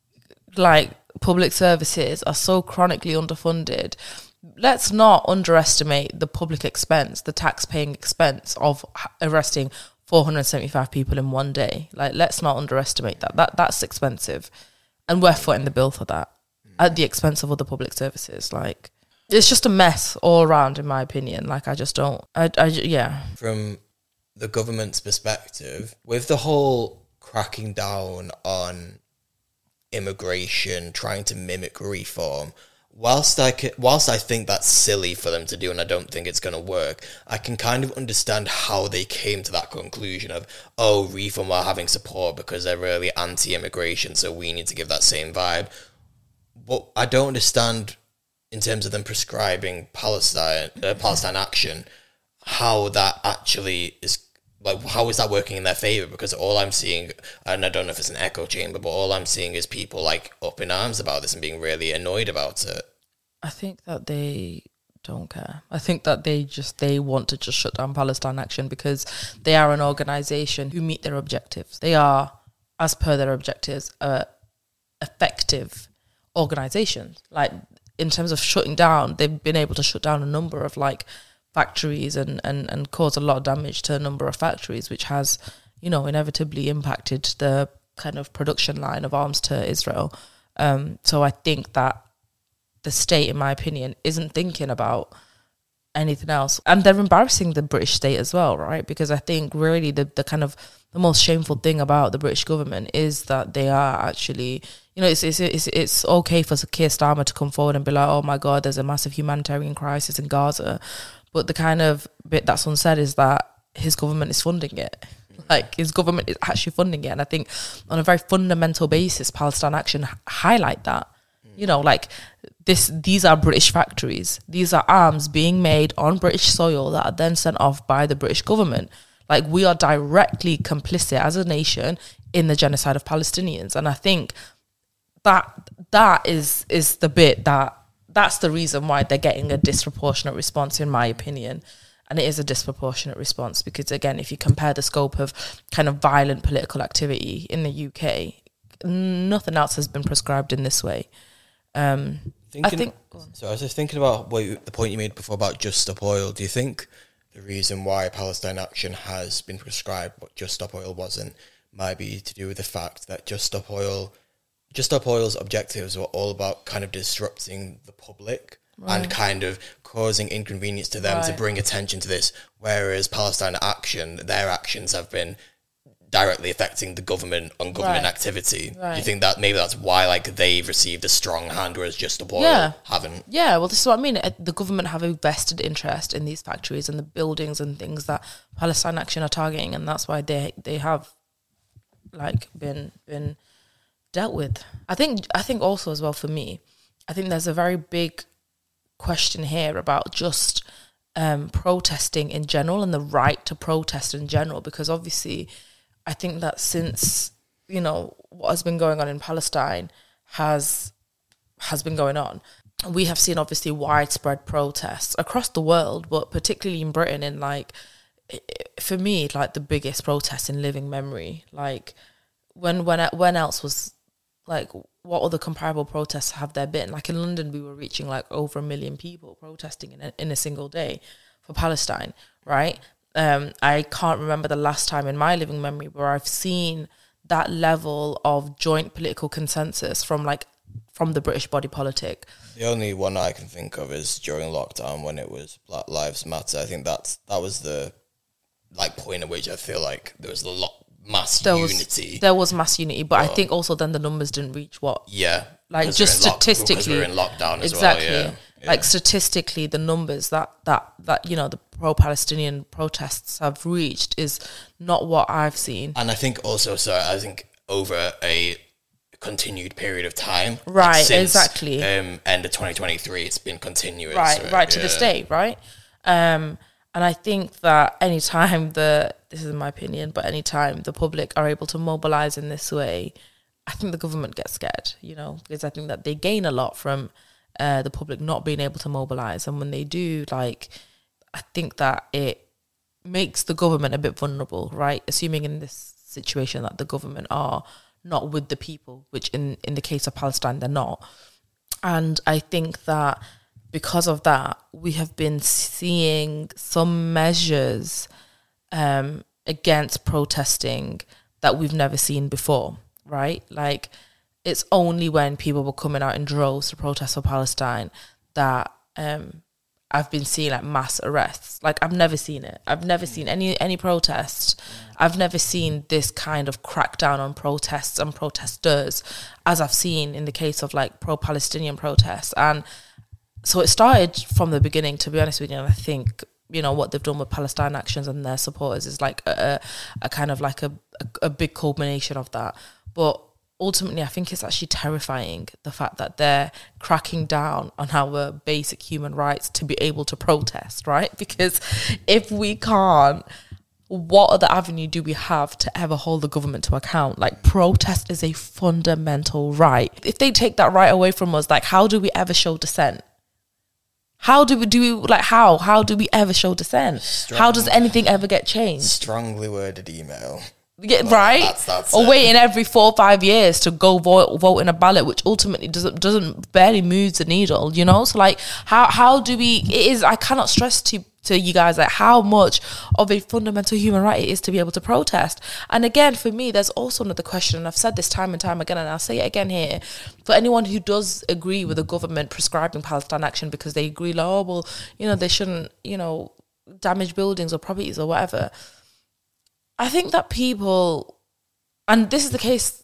like public services are so chronically underfunded, let's not underestimate the public expense, the tax-paying expense of arresting four hundred seventy-five people in one day. Like, let's not underestimate that. That that's expensive, and we're footing the bill for that at the expense of other public services. Like, it's just a mess all around, in my opinion. Like, I just don't. I, I yeah. From the government's perspective, with the whole cracking down on immigration, trying to mimic reform, whilst I can, whilst I think that's silly for them to do, and I don't think it's going to work, I can kind of understand how they came to that conclusion of, oh, reform are having support because they're really anti-immigration, so we need to give that same vibe. But I don't understand, in terms of them prescribing Palestine, uh, Palestine action, how that actually is. Like, how is that working in their favour? Because all I'm seeing, and I don't know if it's an echo chamber, but all I'm seeing is people, like, up in arms about this and being really annoyed about it. I think that they don't care. I think that they just, they want to just shut down Palestine Action because they are an organisation who meet their objectives. They are, as per their objectives, a effective organisation. Like, in terms of shutting down, they've been able to shut down a number of, like, factories and, and, and cause a lot of damage to a number of factories, which has, you know, inevitably impacted the kind of production line of arms to Israel. Um, so I think that the state, in my opinion, isn't thinking about anything else. And they're embarrassing the British state as well, right? Because I think really the, the kind of the most shameful thing about the British government is that they are actually, you know, it's it's it's, it's okay for Keir Starmer to come forward and be like, oh my God, there's a massive humanitarian crisis in Gaza. But the kind of bit that's unsaid is that his government is funding it. Like, his government is actually funding it. And I think on a very fundamental basis, Palestine Action h- highlight that. Mm. You know, like, this. these are British factories. These are arms being made on British soil that are then sent off by the British government. Like, we are directly complicit as a nation in the genocide of Palestinians. And I think that that is is the bit that, that's the reason why they're getting a disproportionate response, in my opinion. And it is a disproportionate response because, again, if you compare the scope of kind of violent political activity in the U K, nothing else has been prescribed in this way. Um, thinking, I think... So I was just thinking about what you, the point you made before about Just Stop Oil. Do you think the reason why Palestine Action has been prescribed but Just Stop Oil wasn't might be to do with the fact that Just Stop Oil... Just Stop Oil's objectives were all about kind of disrupting the public right. and kind of causing inconvenience to them right. to bring attention to this, whereas Palestine Action, their actions have been directly affecting the government on government right. activity. Right. Do you think that maybe that's why, like, they've received a strong hand, whereas Just Stop Oil yeah. haven't? Yeah, well, this is what I mean. The government have a vested interest in these factories and the buildings and things that Palestine Action are targeting, and that's why they they have, like, been been... dealt with. I think I think also as well for me, I think there's a very big question here about just um, protesting in general and the right to protest in general, because obviously I think that since, you know, what has been going on in Palestine has has been going on, we have seen obviously widespread protests across the world, but particularly in Britain, in like, for me, like the biggest protest in living memory. Like, when when when else was, like, what other comparable protests have there been? Like, in London, we were reaching like over a million people protesting in a, in a single day for Palestine, right? Um, I can't remember the last time in my living memory where I've seen that level of joint political consensus from like from the British body politic. The only one I can think of is during lockdown when it was Black Lives Matter. I think that's that was the like point at which I feel like there was a lot. Mass there unity. Was, there was mass unity, but oh. I think also then the numbers didn't reach what. Yeah, like just statistically, because we're in lockdown as exactly. well. Yeah. Yeah. Like statistically, the numbers that that that you know the pro-Palestinian protests have reached is not what I've seen. And I think also, so I think over a continued period of time, right? Like since, exactly. Um, end of twenty twenty-three, it's been continuous, right? Right, right to yeah. this day, right? Um, and I think that any time the this is my opinion, but any time the public are able to mobilize in this way, I think the government gets scared, you know, because I think that they gain a lot from uh, the public not being able to mobilize. And when they do, like, I think that it makes the government a bit vulnerable, right? Assuming in this situation that the government are not with the people, which in, in the case of Palestine, they're not. And I think that because of that, we have been seeing some measures um, against protesting that we've never seen before, right? Like, it's only when people were coming out in droves to protest for Palestine that um, I've been seeing like mass arrests. Like, I've never seen it. I've never seen any any protest. I've never seen this kind of crackdown on protests and protesters as I've seen in the case of like pro-Palestinian protests. And so it started from the beginning, to be honest with you. And I think, you know, what they've done with Palestine Actions and their supporters is like a, a, a kind of like a, a, a big culmination of that. But ultimately, I think it's actually terrifying, the fact that they're cracking down on our basic human rights to be able to protest, right? Because if we can't, what other avenue do we have to ever hold the government to account? Like, protest is a fundamental right. If they take that right away from us, like, how do we ever show dissent? How do we do we like how how do we ever show dissent? Strong, how does anything ever get changed? Strongly worded email. Yeah, well, right? That's, that's or it. Waiting every four or five years to go vote vote in a ballot, which ultimately doesn't doesn't barely moves the needle, you know? So like, how how do we? It is. I cannot stress to to you guys like how much of a fundamental human right it is to be able to protest. And again, for me, there's also another question, and I've said this time and time again, and I'll say it again here. For anyone who does agree with the government prescribing Palestine Action because they agree, like, oh well, you know, they shouldn't, you know, damage buildings or properties or whatever. I think that people, and this is the case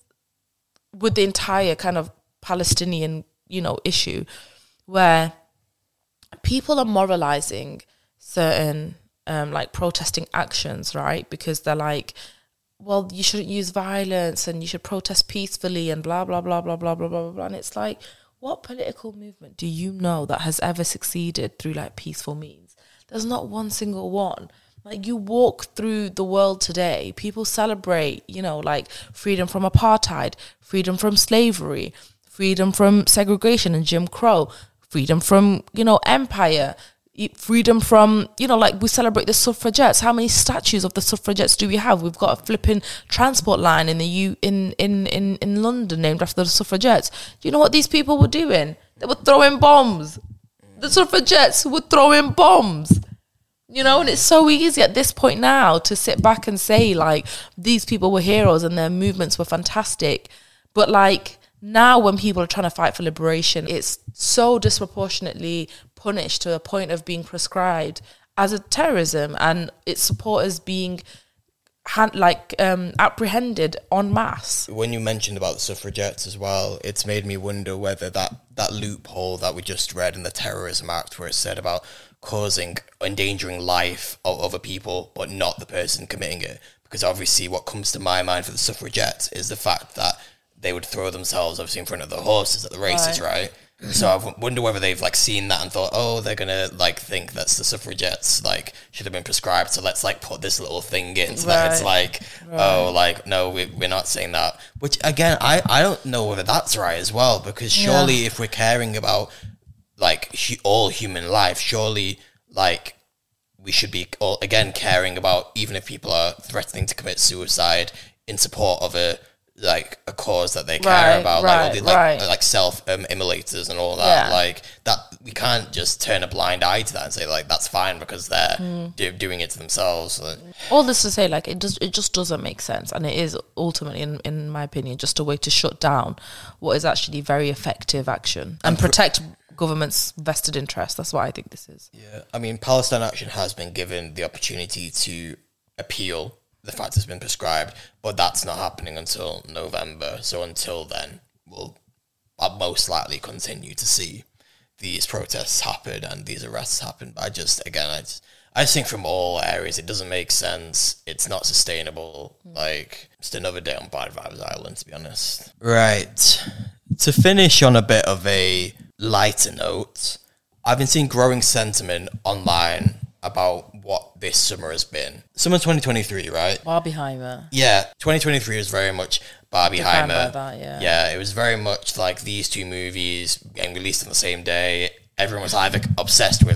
with the entire kind of Palestinian, you know, issue, where people are moralizing certain um, like protesting actions, right? Because they're like, well, you shouldn't use violence and you should protest peacefully and blah, blah, blah, blah, blah, blah, blah, blah. And it's like, what political movement do you know that has ever succeeded through like peaceful means? There's not one single one. Like, you walk through the world today, people celebrate, you know, like freedom from apartheid, freedom from slavery, freedom from segregation and Jim Crow, freedom from, you know, empire, freedom from, you know, like we celebrate the suffragettes. How many statues of the suffragettes do we have? We've got a flipping transport line in the U in, in, in, in London named after the suffragettes. Do you know what these people were doing? They were throwing bombs. The suffragettes were throwing bombs. You know, and it's so easy at this point now to sit back and say, like, these people were heroes and their movements were fantastic. But, like, now when people are trying to fight for liberation, it's so disproportionately punished to a point of being prescribed as a terrorism, and its supporters being, hand, like, um, apprehended en masse. When you mentioned about the suffragettes as well, it's made me wonder whether that, that loophole that we just read in the Terrorism Act, where it said about causing, endangering life of other people, but not the person committing it. Because obviously what comes to my mind for the suffragettes is the fact that they would throw themselves obviously in front of the horses at the races, right? right? So I wonder whether they've like seen that and thought, oh, they're gonna like think that's the suffragettes like should have been prescribed, so let's like put this little thing in so right. that it's like, right. oh, like no, we, we're not saying that. Which again, I, I don't know whether that's right as well, because surely yeah. if we're caring about like hu- all human life, surely like we should be all, again caring about, even if people are threatening to commit suicide in support of a like a cause that they care right, about, right, like all the, like, right. like self um, immolators and all that. Yeah. Like that, we can't just turn a blind eye to that and say like that's fine because they're mm. do, doing it to themselves. Like, all this to say, like it just it just doesn't make sense, and it is ultimately, in in my opinion, just a way to shut down what is actually very effective action and, and protect pr- government's vested interest. That's what I think this is. Yeah, I mean, Palestine Action has been given the opportunity to appeal the fact it's been prescribed, but that's not happening until November. So until then, we'll I'll most likely continue to see these protests happen and these arrests happen. But I just, again, I just, I just think from all areas, it doesn't make sense. It's not sustainable. Mm. Like, just another day on Bad Vibes Island, to be honest. Right. To finish on a bit of a lighter note, I've been seeing growing sentiment online about what this summer has been. Summer twenty twenty-three, right? Barbieheimer. Yeah, twenty twenty-three was very much Barbieheimer. That, yeah. yeah, it was very much like these two movies getting released on the same day. Everyone was either obsessed with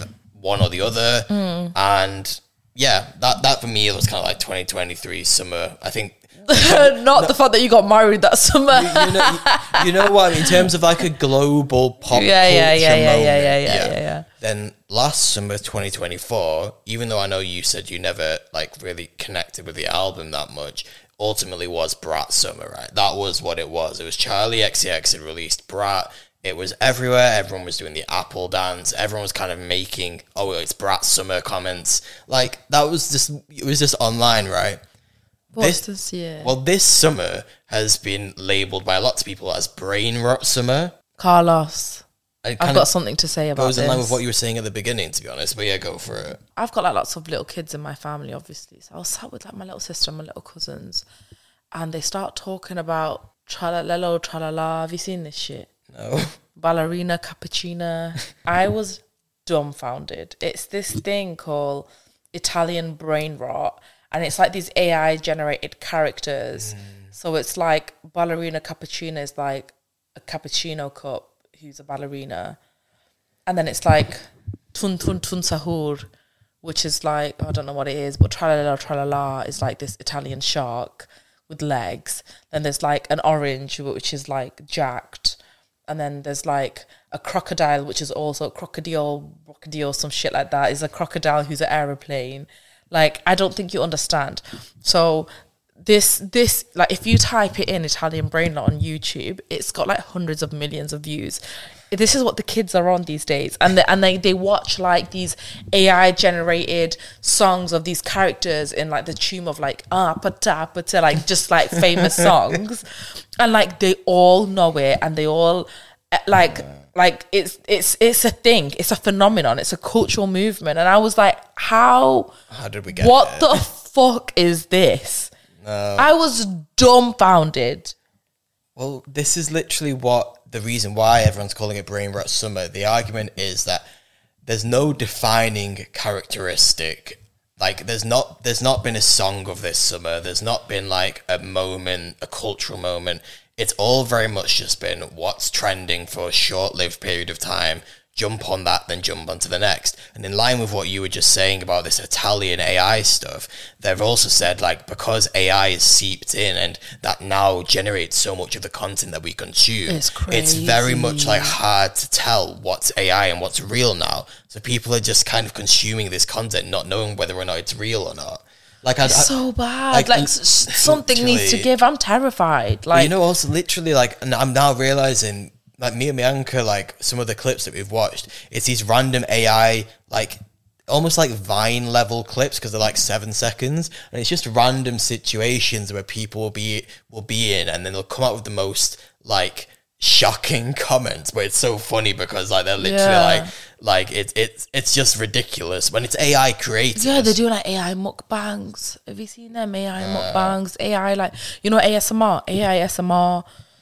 one or the other. Mm. And yeah, that, that for me was kind of like twenty twenty-three summer. I think Not no, the fact that you got married that summer. you, you, know, you, you know what I mean? In terms of like a global pop yeah, culture yeah, yeah, yeah, moment. yeah, yeah, yeah, yeah, yeah. Then last summer, twenty twenty-four, even though I know you said you never like really connected with the album that much, ultimately was Brat summer, right? That was what it was. It was Charlie X C X had released Brat. It was everywhere. Everyone was doing the Apple dance. Everyone was kind of making, oh, it's Brat summer comments. Like, that was just, it was just online, right? What's this, this year? Well, this summer has been labelled by lots of people as brain rot summer. Carlos, I've got something to say about goes this. in line with what you were saying at the beginning, to be honest. But yeah, go for it. I've got like lots of little kids in my family, obviously. So I was sat with like my little sister and my little cousins, and they start talking about tralalelo, tralala. Have you seen this shit? No. Ballerina, cappuccina. I was dumbfounded. It's this thing called Italian brain rot. And it's like these A I generated characters. Mm. So it's like ballerina cappuccino is like a cappuccino cup who's a ballerina. And then it's like tun tun tun sahur, which is like, I don't know what it is, but tralala tralala is like this Italian shark with legs. Then there's like an orange, which is like jacked. And then there's like a crocodile, which is also crocodile, crocodile, some shit like that. Is a crocodile who's an aeroplane. Like, I don't think you understand. So this, this, like, if you type it in Italian brain rot on YouTube, it's got like hundreds of millions of views. This is what the kids are on these days. And they, and they, they watch like these A I generated songs of these characters in like the tune of like, ah, pata, pata, like just like famous songs. And like, they all know it and they all like, like it's, it's, it's a thing. It's a phenomenon. It's a cultural movement. And I was like, how, how did we get what it? the fuck is this? No. I was dumbfounded. Well, this is literally what the reason why everyone's calling it brain rot summer. The argument is that there's no defining characteristic. Like, there's not there's not been a song of this summer. There's not been like a moment, a cultural moment. It's all very much just been what's trending for a short-lived period of time. Jump on that, then jump onto the next. And in line with what you were just saying about this Italian A I stuff, they've also said, like, because A I is seeped in and that now generates so much of the content that we consume, it's crazy. It's very much, like, hard to tell what's A I and what's real now. So people are just kind of consuming this content, not knowing whether or not it's real or not. Like, I, it's I, so bad. Like, Like, s- something needs to give. I'm terrified. Like, Like, you know, also literally, like, and I'm now realizing, like, me and Bianca, like, some of the clips that we've watched, it's these random A I, like, almost like Vine level clips because they're like seven seconds, and it's just random situations where people will be will be in, and then they'll come out with the most like shocking comments. But it's so funny because like they're literally Yeah. like like it's it's it's just ridiculous when it's A I created. yeah, they're doing like A I mukbangs. Have you seen them? A I uh, mukbangs. A I, like, you know, A S M R. A I S M R.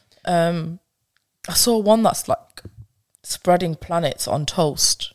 Um, I saw one that's like spreading planets on toast.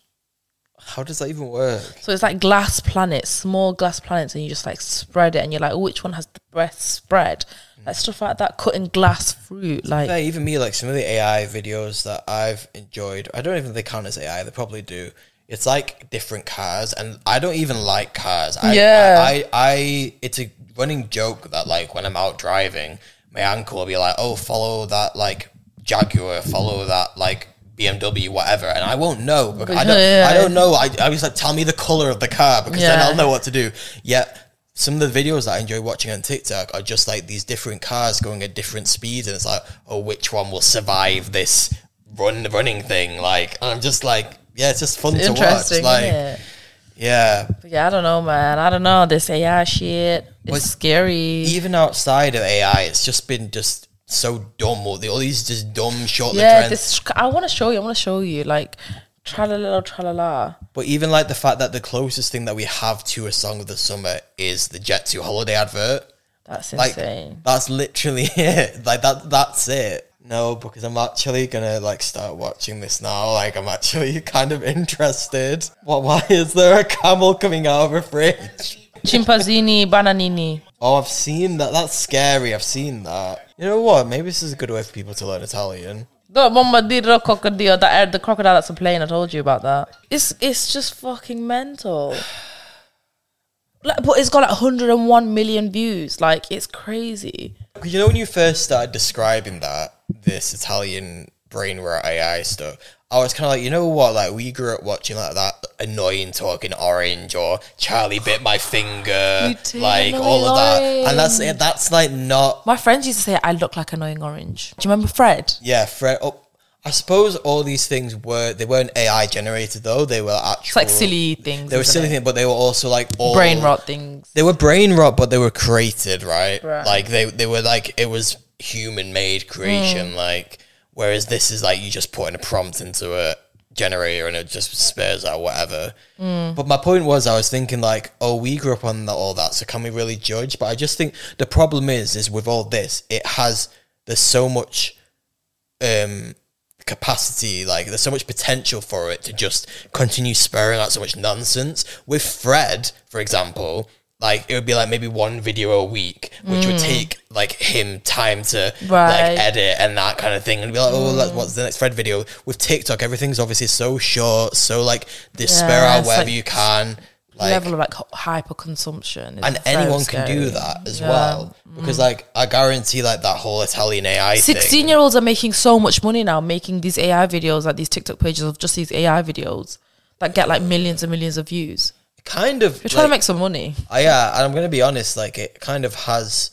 How does that even work? So it's like glass planets, small glass planets, and you just like spread it, and you're like, oh, which one has the best spread? Like stuff like that, cutting glass fruit. Like, yeah, even me, like some of the A I videos that I've enjoyed, I don't even think they count as A I. They probably do. It's like different cars, and I don't even like cars. I, Yeah. I, I, I, it's a running joke that like when I'm out driving, my uncle will be like, "Oh, follow that like Jaguar, follow that like B M W, whatever," and I won't know because I don't. Yeah. I don't know. I, I was like, "Tell me the color of the car," because then Yeah. I'll know what to do. Yet some of the videos that I enjoy watching on TikTok are just like these different cars going at different speeds, and it's like, oh, which one will survive this run running thing? Like, and I'm just like, yeah, it's just fun it's to watch. interesting, Like, isn't it? yeah. But yeah, I don't know, man. I don't know. This A I shit, it's But scary. Even outside of A I, it's just been just so dumb. All, the, all these just dumb short-lived Yeah, trends. this. I want to show you. I want to show you. Like, tralala, tralala. But even like the fact that the closest thing that we have to a song of the summer is the Jet two holiday advert. That's Like, insane. that's literally it. Like that. That's it. No, because I'm actually gonna like start watching this now. Like I'm actually kind of interested. What? Why is there a camel coming out of a fridge? Chimpazzini, bananini. Oh, I've seen that. That's scary. I've seen that. You know what? Maybe this is a good way for people to learn Italian. The mama did the crocodile, that the crocodile that's a plane. I told you about that. It's it's just fucking mental. Like, but it's got like one hundred one million views. Like, it's crazy. You know, when you first started describing that, this Italian brain rot A I stuff, I was kind of like, you know what? Like, we grew up watching like that annoying talking orange or Charlie bit my finger, like all of that, and that's that's like not. My friends used to say I look like annoying orange. Do you remember Fred? Yeah, Fred. Oh, I suppose all these things were they weren't A I generated though. They were actual. It's like silly things. They were silly things, but they were also like all brain rot things. They were brain rot, but they were created, right? Right. Like they they were like it was human made creation, mm. like. Whereas this is like you just put in a prompt into a generator and it just spares out whatever. Mm. But my point was I was thinking like, oh, we grew up on the, all that, so can we really judge? But I just think the problem is, is with all this, it has, there's so much um, capacity, like there's so much potential for it to just continue spurring out so much nonsense. With Fred, for example, like it would be like maybe one video a week, which mm. would take like him time to right. like edit and that kind of thing, and be like, oh, mm. what's the next Fred video? With TikTok, everything's obviously so short, so like they yeah, spare out wherever like you can. Like, level of like hyper consumption, and anyone can do that as yeah. well. Because mm. like I guarantee, like that whole Italian A I sixteen year olds are making so much money now, making these A I videos, like these TikTok pages of just these A I videos that get like millions and millions of views. Kind of you're trying like, to make some money. Uh, yeah, and I'm gonna be honest, like it kind of has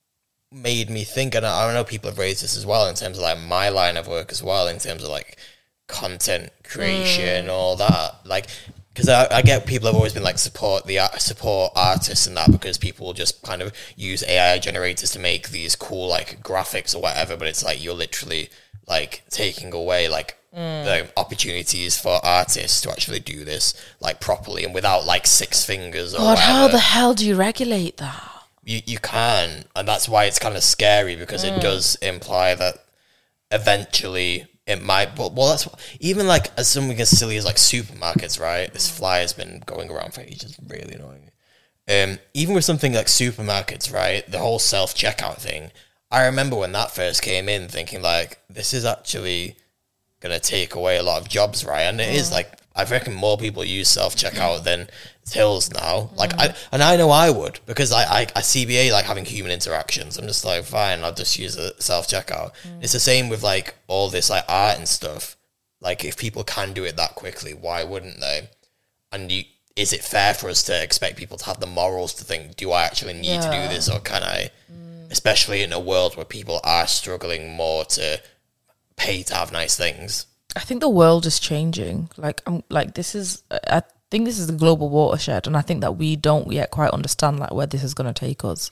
made me think, and I, I know people have raised this as well in terms of like my line of work as well, in terms of like content creation, mm. all that. Like, because I, I get people have always been like support the support artists and that, because people will just kind of use A I generators to make these cool like graphics or whatever, but it's like you're literally like taking away like Mm. the opportunities for artists to actually do this like properly and without like six fingers or God, whatever. How the hell do you regulate that? You you can, and that's why it's kind of scary, because mm. it does imply that eventually it might. But well, that's even like as something as silly as like supermarkets, right? This fly has been going around for ages, really annoying. Um, even with something like supermarkets, right? The whole self checkout thing. I remember when that first came in, thinking like, this is actually gonna take away a lot of jobs, right? And it mm. is like I reckon more people use self checkout than tills now. Like mm. I and I know I would, because I, I I C B A like having human interactions. I'm just like, fine, I'll just use a self checkout. Mm. It's the same with like all this like art and stuff. Like if people can do it that quickly, why wouldn't they? And you, is it fair for us to expect people to have the morals to think, do I actually need yeah. to do this, or can I? Mm. Especially in a world where people are struggling more to pay to have nice things. I think the world is changing. Like, I'm like this is. I think this is the global watershed, and I think that we don't yet quite understand like where this is going to take us.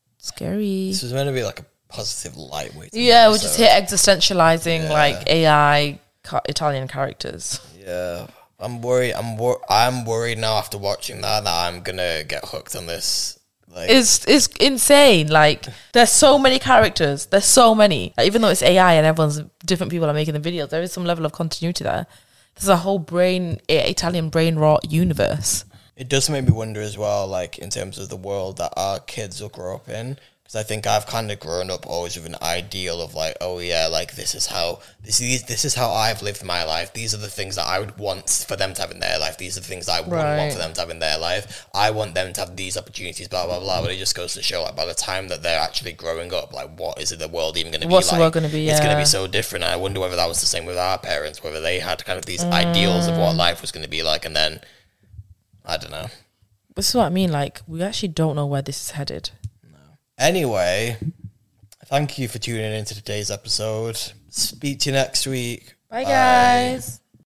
Scary. This was meant to be like a positive, lightweight. Yeah, we're just here existentializing yeah. like A I ca- Italian characters. Yeah, I'm worried. I'm wor- I'm worried now after watching that that I'm gonna get hooked on this. Like, it's it's insane. Like there's so many characters. There's so many. Like, even though it's A I and everyone's different people are making the videos, there is some level of continuity there. There's a whole brain Italian brain rot universe. It does make me wonder as well, like in terms of the world that our kids will grow up in. Because I think I've kind of grown up always with an ideal of like, oh yeah, like this is how this is this is how I've lived my life. These are the things that I would want for them to have in their life. These are the things that I wouldn't right. want for them to have in their life. I want them to have these opportunities, blah blah blah. But it just goes to show, like by the time that they're actually growing up, like what is it the world even going to be like? What's the world going to be? Yeah. It's going to be so different. And I wonder whether that was the same with our parents, whether they had kind of these mm. ideals of what life was going to be like, and then I don't know. This is what I mean. Like we actually don't know where this is headed. No. Anyway. Thank you for tuning in to today's episode. Speak to you next week. Bye, Bye. guys.